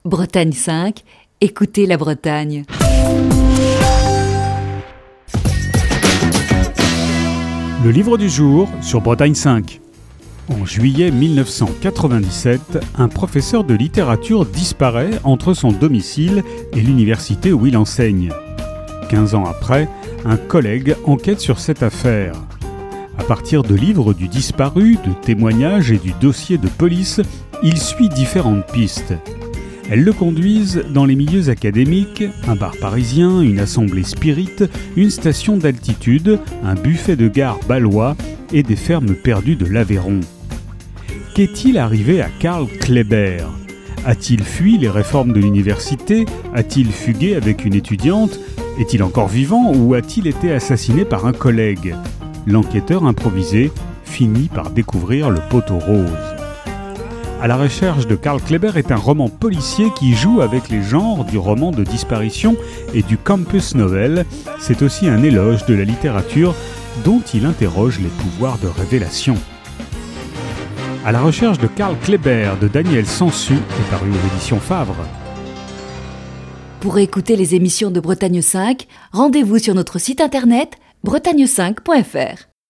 Bretagne 5, écoutez la Bretagne. Le livre du jour sur Bretagne 5. En juillet 1997, un professeur de littérature disparaît entre son domicile et l'université où il enseigne. 15 ans après, un collègue enquête sur cette affaire. À partir de livres du disparu, de témoignages et du dossier de police, il suit différentes pistes. Elles le conduisent dans les milieux académiques, un bar parisien, une assemblée spirite, une station d'altitude, un buffet de gare balois et des fermes perdues de l'Aveyron. Qu'est-il arrivé à Karl Kleber ? A-t-il fui les réformes de l'université ? A-t-il fugué avec une étudiante ? Est-il encore vivant ou a-t-il été assassiné par un collègue ? L'enquêteur improvisé finit par découvrir le poteau rose. À la recherche de Karl Kleber est un roman policier qui joue avec les genres du roman de disparition et du campus novel. C'est aussi un éloge de la littérature dont il interroge les pouvoirs de révélation. À la recherche de Karl Kleber de Daniel Sansu est paru aux éditions Favre. Pour écouter les émissions de Bretagne 5, rendez-vous sur notre site internet bretagne5.fr.